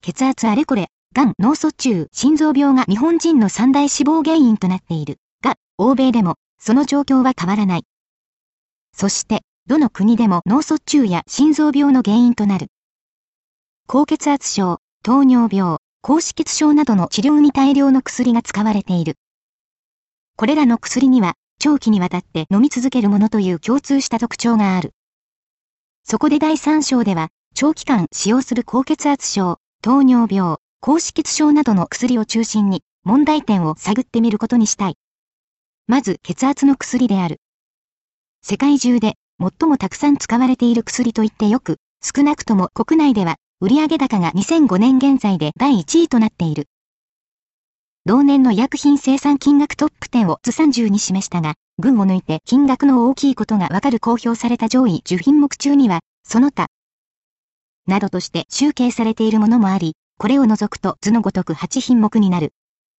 血圧あれこれ、がん、脳卒中、心臓病が日本人の三大死亡原因となっている。が、欧米でも、その状況は変わらない。そして、どの国でも脳卒中や心臓病の原因となる。高血圧症、糖尿病、高脂血症などの治療に大量の薬が使われている。これらの薬には、長期にわたって飲み続けるものという共通した特徴がある。そこで第3章では、長期間使用する高血圧症、糖尿病、高脂血症などの薬を中心に問題点を探ってみることにしたい。まず血圧の薬である。世界中で最もたくさん使われている薬と言ってよく、少なくとも国内では売上高が2005年現在で第1位となっている。同年の医薬品生産金額トップ10を図30に示したが、群を抜いて金額の大きいことがわかる公表された上位10品目中には、その他、などとして集計されているものもあり、これを除くと図のごとく8品目になる。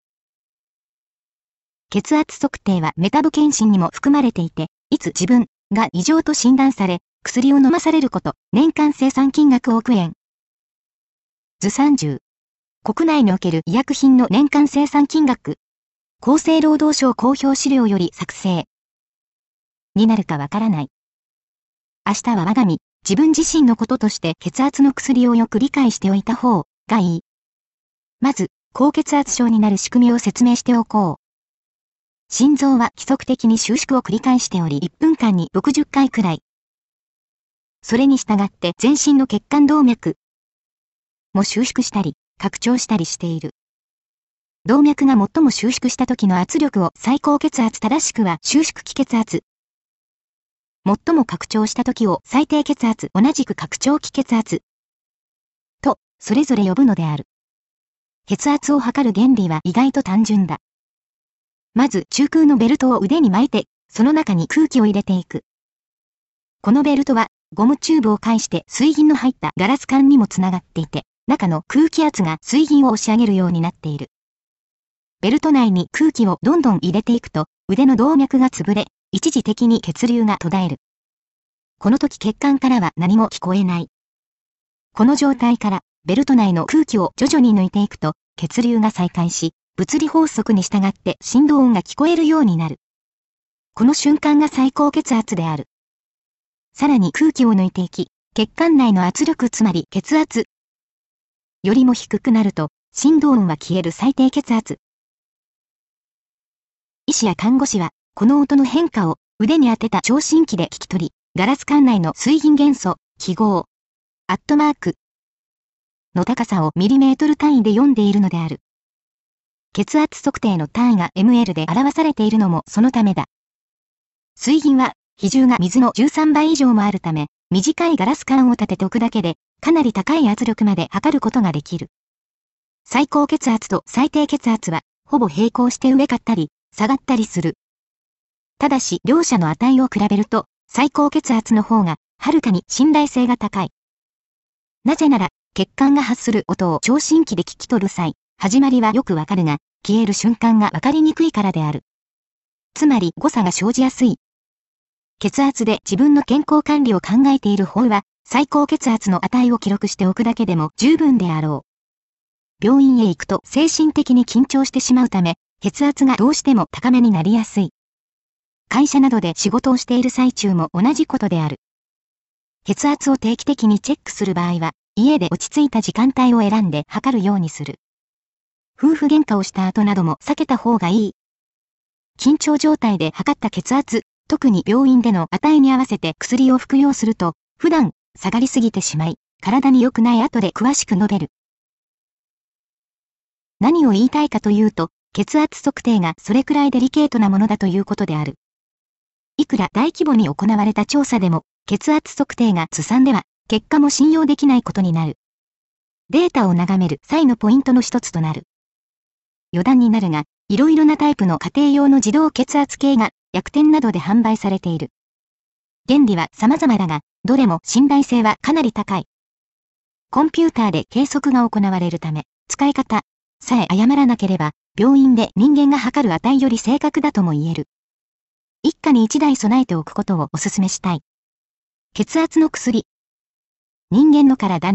血圧測定はメタボ検診にも含まれていて、いつ自分が異常と診断され、薬を飲まされること、年間生産金額億円。図30。国内における医薬品の年間生産金額。厚生労働省公表資料より作成。になるかわからない。明日は我が身、自分自身のこととして血圧の薬をよく理解しておいた方がいい。まず、高血圧症になる仕組みを説明しておこう。心臓は規則的に収縮を繰り返しており1分間に60回くらい。それに従って全身の血管動脈も収縮したり、拡張したりしている。動脈が最も収縮した時の圧力を最高血圧正しくは収縮期血圧。最も拡張した時を最低血圧同じく拡張期血圧。と、それぞれ呼ぶのである。血圧を測る原理は意外と単純だ。まず中空のベルトを腕に巻いて、その中に空気を入れていく。このベルトはゴムチューブを介して水銀の入ったガラス管にもつながっていて、中の空気圧が水銀を押し上げるようになっている。ベルト内に空気をどんどん入れていくと、腕の動脈が潰れ、一時的に血流が途絶える。この時血管からは何も聞こえない。この状態から、ベルト内の空気を徐々に抜いていくと、血流が再開し、物理法則に従って振動音が聞こえるようになる。この瞬間が最高血圧である。さらに空気を抜いていき、血管内の圧力つまり血圧よりも低くなると、振動音は消える最低血圧。医師や看護師は、この音の変化を腕に当てた聴診器で聞き取り、ガラス管内の水銀元素、記号、アットマークの高さをミリメートル単位で読んでいるのである。血圧測定の単位が ml で表されているのもそのためだ。水銀は比重が水の13倍以上もあるため、短いガラス管を立てておくだけで、かなり高い圧力まで測ることができる。最高血圧と最低血圧は、ほぼ並行して上がったり、下がったりする。ただし、両者の値を比べると、最高血圧の方が、はるかに信頼性が高い。なぜなら、血管が発する音を聴診器で聞き取る際、始まりはよくわかるが、消える瞬間がわかりにくいからである。つまり誤差が生じやすい。血圧で自分の健康管理を考えている方は、最高血圧の値を記録しておくだけでも十分であろう。病院へ行くと精神的に緊張してしまうため、血圧がどうしても高めになりやすい。会社などで仕事をしている最中も同じことである。血圧を定期的にチェックする場合は、家で落ち着いた時間帯を選んで測るようにする。夫婦喧嘩をした後なども避けた方がいい。緊張状態で測った血圧、特に病院での値に合わせて薬を服用すると、普段下がりすぎてしまい、体に良くない後で詳しく述べる。何を言いたいかというと、血圧測定がそれくらいデリケートなものだということである。いくら大規模に行われた調査でも、血圧測定がずさんでは、結果も信用できないことになる。データを眺める際のポイントの一つとなる。余談になるが、いろいろなタイプの家庭用の自動血圧計が薬店などで販売されている。原理は様々だが、どれも信頼性はかなり高い。コンピューターで計測が行われるため、使い方さえ誤らなければ、病院で人間が測る値より正確だとも言える。一家に一台備えておくことをお勧めしたい。血圧の薬。人間の体には、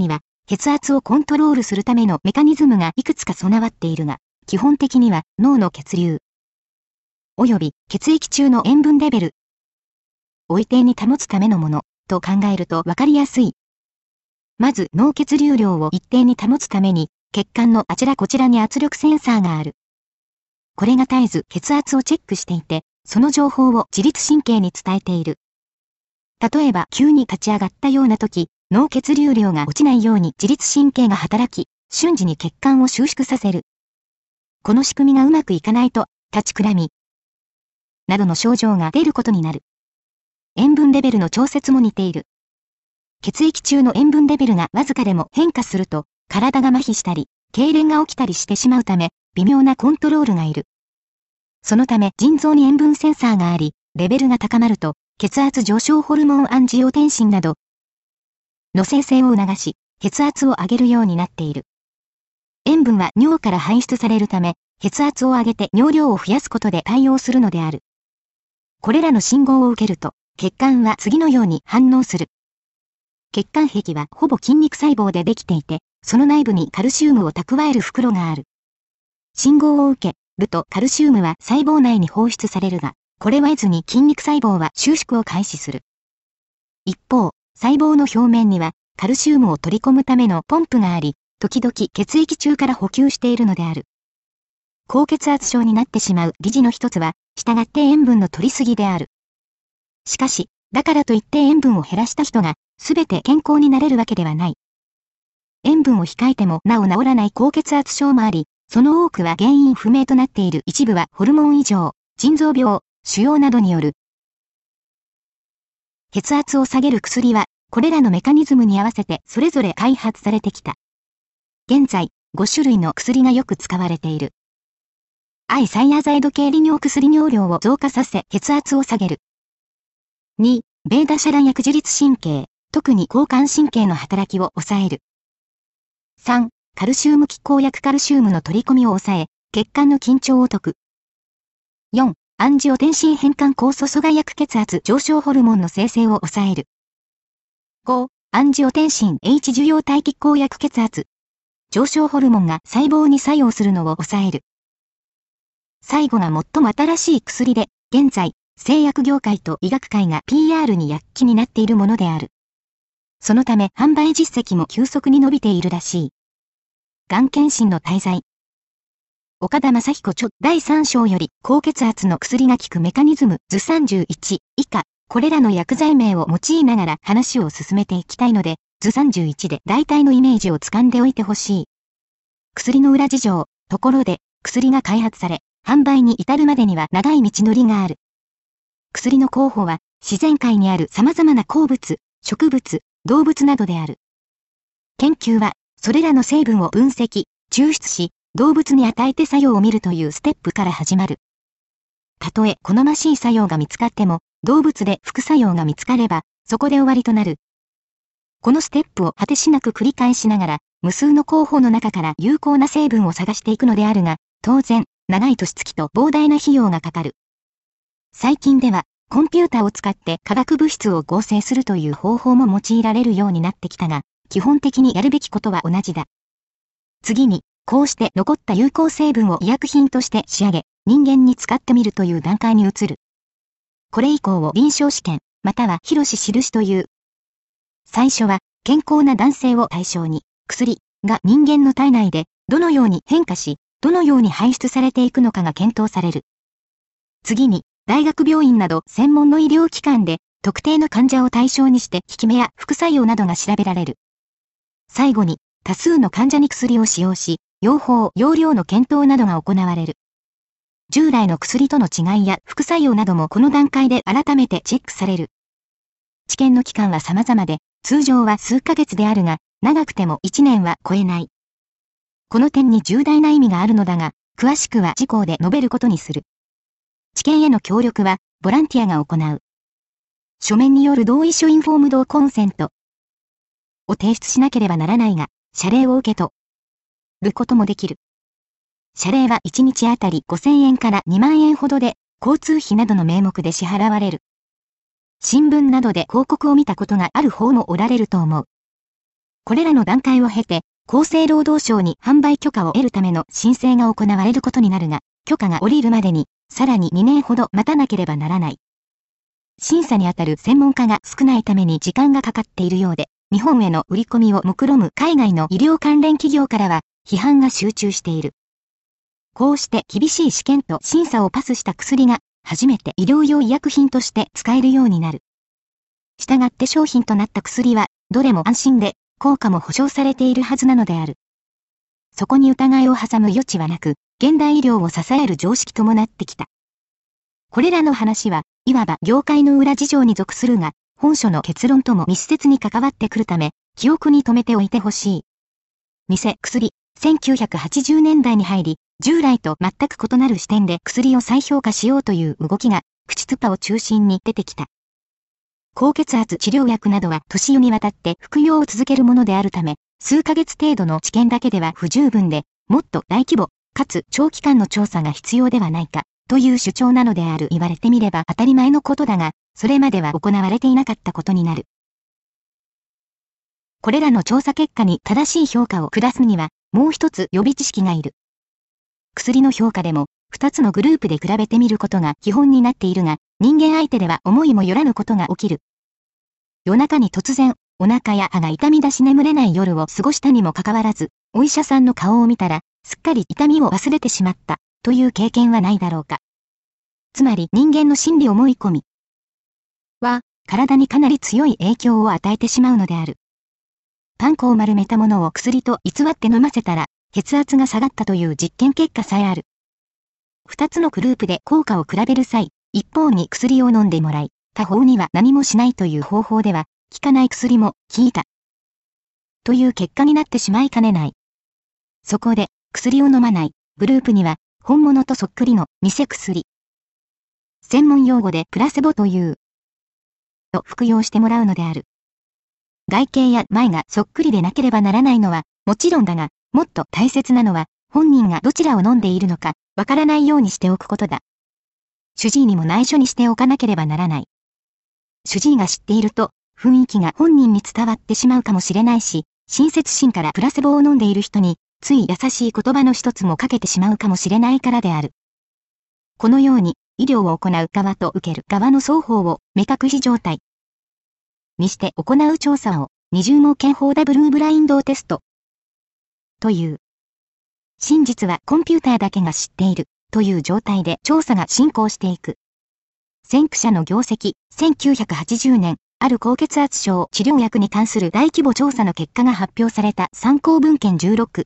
血圧をコントロールするためのメカニズムがいくつか備わっているが、基本的には脳の血流、及び血液中の塩分レベルを一定に保つためのものと考えるとわかりやすい。まず脳血流量を一定に保つために、血管のあちらこちらに圧力センサーがある。これが絶えず血圧をチェックしていて、その情報を自律神経に伝えている。例えば急に立ち上がったような時、脳血流量が落ちないように自律神経が働き、瞬時に血管を収縮させる。この仕組みがうまくいかないと、立ちくらみなどの症状が出ることになる。塩分レベルの調節も似ている。血液中の塩分レベルがわずかでも変化すると、体が麻痺したり、痙攣が起きたりしてしまうため、微妙なコントロールがいる。そのため腎臓に塩分センサーがあり、レベルが高まると、血圧上昇ホルモンアンジオテンシンなどの生成を促し、血圧を上げるようになっている。塩分は尿から排出されるため、血圧を上げて尿量を増やすことで対応するのである。これらの信号を受けると、血管は次のように反応する。血管壁はほぼ筋肉細胞でできていて、その内部にカルシウムを蓄える袋がある。信号を受けるとカルシウムは細胞内に放出されるが、これは得ずに筋肉細胞は収縮を開始する。一方、細胞の表面にはカルシウムを取り込むためのポンプがあり、時々血液中から補給しているのである。高血圧症になってしまう理事の一つは、従って塩分の取りすぎである。しかし、だからといって塩分を減らした人が、すべて健康になれるわけではない。塩分を控えてもなお治らない高血圧症もあり、その多くは原因不明となっている一部はホルモン異常、腎臓病、腫瘍などによる。血圧を下げる薬は、これらのメカニズムに合わせてそれぞれ開発されてきた。現在、5種類の薬がよく使われている。I サイアザイド系利尿薬尿量を増加させ血圧を下げる。2、ベーダシャラン薬自律神経、特に交感神経の働きを抑える。3、カルシウム拮抗薬カルシウムの取り込みを抑え、血管の緊張を解く。4、アンジオテンシン変換酵素阻害薬血圧上昇ホルモンの生成を抑える。5、アンジオテンシン H 受容体拮抗薬血圧上昇ホルモンが細胞に作用するのを抑える。最後が最も新しい薬で、現在、製薬業界と医学界が PR に躍起になっているものである。そのため販売実績も急速に伸びているらしい。がん検診の滞在。岡田正彦著第3章より高血圧の薬が効くメカニズム図31以下、これらの薬剤名を用いながら話を進めていきたいので、図31で大体のイメージをつかんでおいてほしい。薬の裏事情、ところで、薬が開発され、販売に至るまでには長い道のりがある。薬の候補は、自然界にある様々な鉱物、植物、動物などである。研究は、それらの成分を分析、抽出し、動物に与えて作用を見るというステップから始まる。たとえ好ましい作用が見つかっても、動物で副作用が見つかれば、そこで終わりとなる。このステップを果てしなく繰り返しながら、無数の候補の中から有効な成分を探していくのであるが、当然、長い年月と膨大な費用がかかる。最近では、コンピュータを使って化学物質を合成するという方法も用いられるようになってきたが、基本的にやるべきことは同じだ。次に、こうして残った有効成分を医薬品として仕上げ、人間に使ってみるという段階に移る。これ以降を臨床試験、または広し印という。最初は、健康な男性を対象に、薬が人間の体内でどのように変化し、どのように排出されていくのかが検討される。次に、大学病院など専門の医療機関で特定の患者を対象にして効き目や副作用などが調べられる。最後に、多数の患者に薬を使用し、用法・用量の検討などが行われる。従来の薬との違いや副作用などもこの段階で改めてチェックされる。治験の期間は様々で、通常は数ヶ月であるが、長くても1年は超えない。この点に重大な意味があるのだが、詳しくは次項で述べることにする。治験への協力は、ボランティアが行う。書面による同意書インフォームドコンセントを提出しなければならないが、謝礼を受け取ることもできる。謝礼は1日あたり5000円から2万円ほどで、交通費などの名目で支払われる。新聞などで広告を見たことがある方もおられると思う。 これらの段階を経て、厚生労働省に販売許可を得るための申請が行われることになるが、許可が下りるまでに、さらに2年ほど待たなければならない。審査にあたる専門家が少ないために時間がかかっているようで、日本への売り込みを目論む海外の医療関連企業からは、批判が集中している。こうして厳しい試験と審査をパスした薬が、初めて医療用医薬品として使えるようになる。したがって商品となった薬は、どれも安心で、効果も保証されているはずなのである。そこに疑いを挟む余地はなく、現代医療を支える常識ともなってきた。これらの話は、いわば業界の裏事情に属するが、本書の結論とも密接に関わってくるため、記憶に留めておいてほしい。偽薬、1980年代に入り、従来と全く異なる視点で薬を再評価しようという動きが、口ツパを中心に出てきた。高血圧治療薬などは年にわたって服用を続けるものであるため、数ヶ月程度の治験だけでは不十分で、もっと大規模、かつ長期間の調査が必要ではないか、という主張なのである。言われてみれば当たり前のことだが、それまでは行われていなかったことになる。これらの調査結果に正しい評価を下すには、もう一つ予備知識がいる。薬の評価でも、二つのグループで比べてみることが基本になっているが、人間相手では思いもよらぬことが起きる。夜中に突然、お腹や歯が痛み出し眠れない夜を過ごしたにもかかわらず、お医者さんの顔を見たら、すっかり痛みを忘れてしまった、という経験はないだろうか。つまり人間の心理思い込みは、体にかなり強い影響を与えてしまうのである。パン粉を丸めたものを薬と偽って飲ませたら、血圧が下がったという実験結果さえある。二つのグループで効果を比べる際、一方に薬を飲んでもらい、他方には何もしないという方法では、効かない薬も効いた。という結果になってしまいかねない。そこで、薬を飲まないグループには、本物とそっくりの偽薬。専門用語でプラセボという。を服用してもらうのである。外形や前がそっくりでなければならないのは、もちろんだが、もっと大切なのは、本人がどちらを飲んでいるのか、わからないようにしておくことだ。主治医にも内緒にしておかなければならない。主治医が知っていると、雰囲気が本人に伝わってしまうかもしれないし、親切心からプラセボを飲んでいる人に、つい優しい言葉の一つもかけてしまうかもしれないからである。このように、医療を行う側と受ける側の双方を目隠し状態にして行う調査を二重盲検法ダブルブラインドテストという。真実はコンピューターだけが知っているという状態で調査が進行していく。先駆者の業績、1980年、ある高血圧症治療薬に関する大規模調査の結果が発表された参考文献16。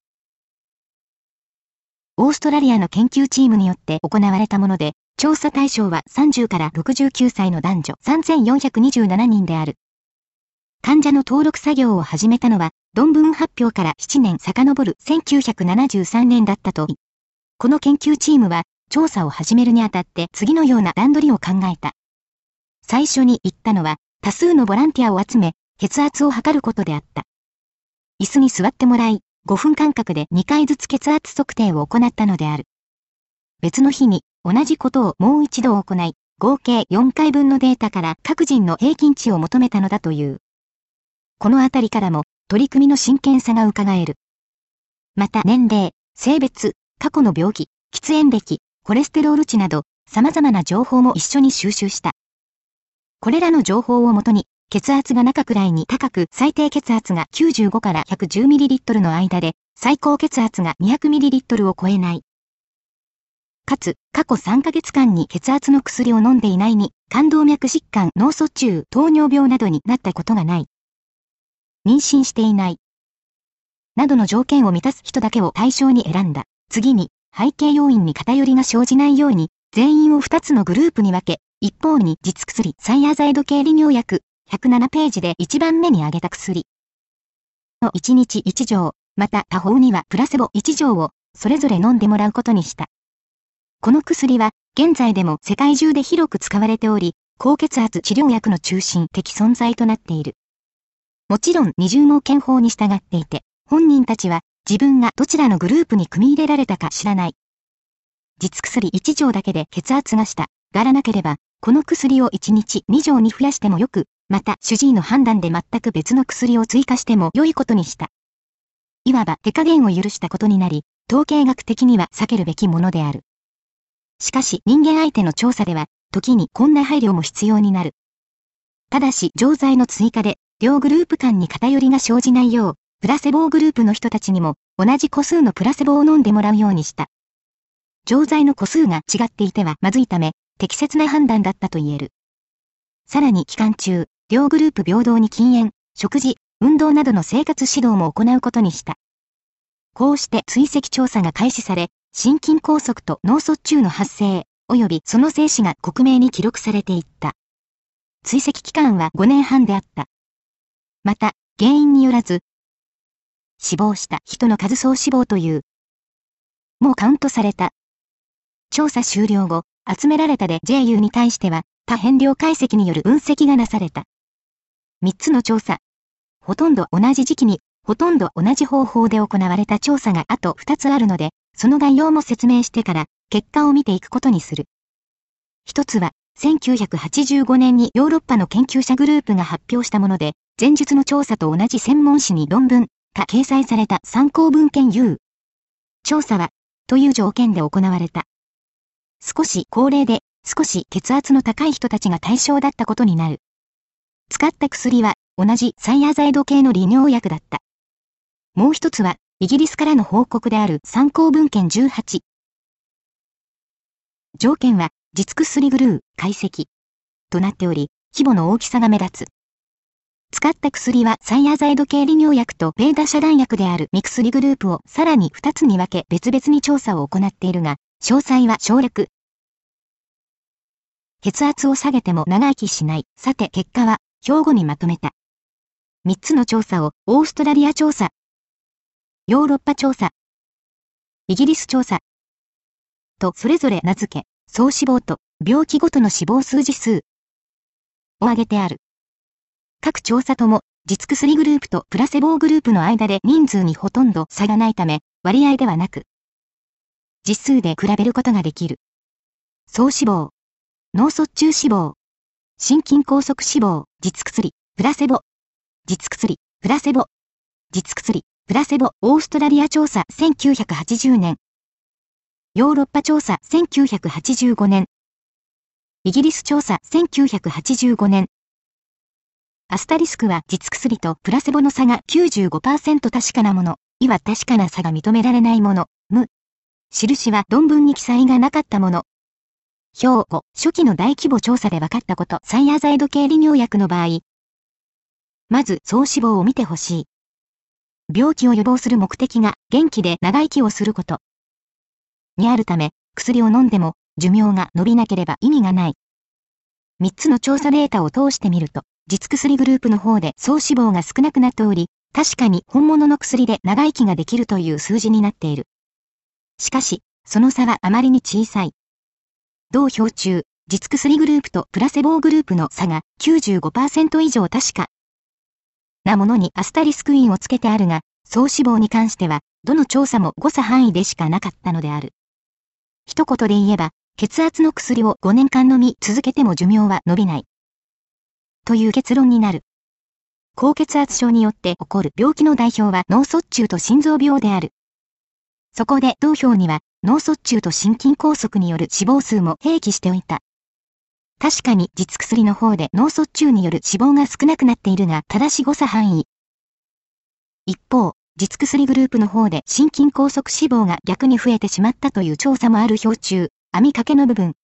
オーストラリアの研究チームによって行われたもので、調査対象は30から69歳の男女3427人である。患者の登録作業を始めたのは、論文発表から7年遡る1973年だったとい。この研究チームは、調査を始めるにあたって次のような段取りを考えた。最初に言ったのは、多数のボランティアを集め、血圧を測ることであった。椅子に座ってもらい、5分間隔で2回ずつ血圧測定を行ったのである。別の日に、同じことをもう一度行い、合計4回分のデータから各人の平均値を求めたのだという。このあたりからも、取り組みの真剣さが伺える。また年齢、性別、過去の病気、喫煙歴、コレステロール値など、様々な情報も一緒に収集した。これらの情報をもとに、血圧が中くらいに高く最低血圧が95から 110ml の間で、最高血圧が 200ml を超えない。かつ、過去3ヶ月間に血圧の薬を飲んでいないに、冠動脈疾患、脳卒中、糖尿病などになったことがない。妊娠していない。などの条件を満たす人だけを対象に選んだ。次に、背景要因に偏りが生じないように、全員を2つのグループに分け、一方に実薬サイアザイド系利尿薬、107ページで1番目に挙げた薬の1日1錠、また他方にはプラセボ1錠を、それぞれ飲んでもらうことにした。この薬は、現在でも世界中で広く使われており、高血圧治療薬の中心的存在となっている。もちろん二重盲検法に従っていて、本人たちは自分がどちらのグループに組み入れられたか知らない。実薬1錠だけで血圧が下がらなければ、この薬を1日2錠に増やしてもよく、 また主治医の判断で全く別の薬を追加しても良いことにした。いわば手加減を許したことになり、統計学的には避けるべきものである。しかし人間相手の調査では、時にこんな配慮も必要になる。ただし錠剤の追加で、両グループ間に偏りが生じないよう、プラセボグループの人たちにも同じ個数のプラセボを飲んでもらうようにした。錠剤の個数が違っていてはまずいため、適切な判断だったと言える。さらに期間中、両グループ平等に禁煙、食事、運動などの生活指導も行うことにした。こうして追跡調査が開始され、心筋梗塞と脳卒中の発生、及びその生死が克明に記録されていった。追跡期間は5年半であった。また、原因によらず、死亡した人の数総死亡という、もうカウントされた。調査終了後、集められたで JU に対しては、多変量解析による分析がなされた。3つの調査。ほとんど同じ時期に、ほとんど同じ方法で行われた調査があと2つあるので、その概要も説明してから、結果を見ていくことにする。1つは、1985年にヨーロッパの研究者グループが発表したもので、前述の調査と同じ専門誌に論文が掲載された参考文献 U。調査は、という条件で行われた。少し高齢で、少し血圧の高い人たちが対象だったことになる。使った薬は、同じサイアザイド系の利尿薬だった。もう一つは、イギリスからの報告である参考文献18。条件は、実薬グルー、解析。となっており、規模の大きさが目立つ。使った薬はサイアザイド系利尿薬とベーダ遮断薬であるミクスリグループをさらに2つに分け別々に調査を行っているが、詳細は省略。血圧を下げても長生きしない。さて結果は、表後にまとめた。3つの調査をオーストラリア調査、ヨーロッパ調査、イギリス調査とそれぞれ名付け、総死亡と病気ごとの死亡数字数を挙げてある。各調査とも実薬グループとプラセボグループの間で人数にほとんど差がないため割合ではなく実数で比べることができる。総死亡、脳卒中死亡、心筋梗塞死亡、実薬、プラセボ、実薬、プラセボ、実薬、プラセボ、オーストラリア調査1980年。ヨーロッパ調査1985年。イギリス調査1985年。アスタリスクは実薬とプラセボの差が 95% 確かなもの、いわ確かな差が認められないもの、無。印は論文に記載がなかったもの。表5、初期の大規模調査で分かったこと、サイアザイド系利尿薬の場合。まず、総死亡を見てほしい。病気を予防する目的が元気で長生きをすること。にあるため、薬を飲んでも寿命が伸びなければ意味がない。3つの調査データを通してみると、実薬グループの方で総死亡が少なくなっており、確かに本物の薬で長生きができるという数字になっている。しかし、その差はあまりに小さい。同表中、実薬グループとプラセボグループの差が 95% 以上確かなものにアスタリスクインをつけてあるが、総死亡に関しては、どの調査も誤差範囲でしかなかったのである。一言で言えば、血圧の薬を5年間飲み続けても寿命は伸びない。という結論になる。高血圧症によって起こる病気の代表は脳卒中と心臓病である。そこで同表には脳卒中と心筋梗塞による死亡数も併記しておいた。確かに実薬の方で脳卒中による死亡が少なくなっているが正し誤差範囲。一方、実薬グループの方で心筋梗塞死亡が逆に増えてしまったという調査もある表中、網掛けの部分。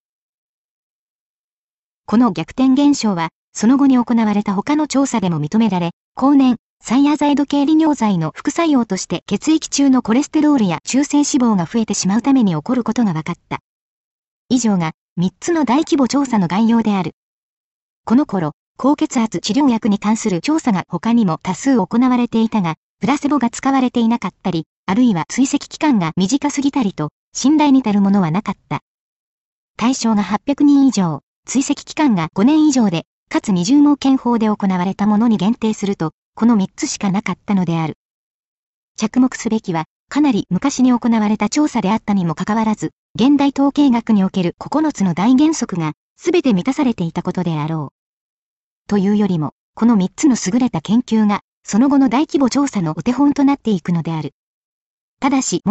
この逆転現象は、その後に行われた他の調査でも認められ、後年、サイアザイド系利尿剤の副作用として血液中のコレステロールや中性脂肪が増えてしまうために起こることが分かった。以上が3つの大規模調査の概要である。この頃、高血圧治療薬に関する調査が他にも多数行われていたが、プラセボが使われていなかったり、あるいは追跡期間が短すぎたりと、信頼に足るものはなかった。対象が800人以上、追跡期間が5年以上で、かつ20盲検法で行われたものに限定すると、この3つしかなかったのである。着目すべきは、かなり昔に行われた調査であったにもかかわらず、現代統計学における9つの大原則が、すべて満たされていたことであろう。 というよりも、この3つの優れた研究が、その後の大規模調査のお手本となっていくのである。ただし、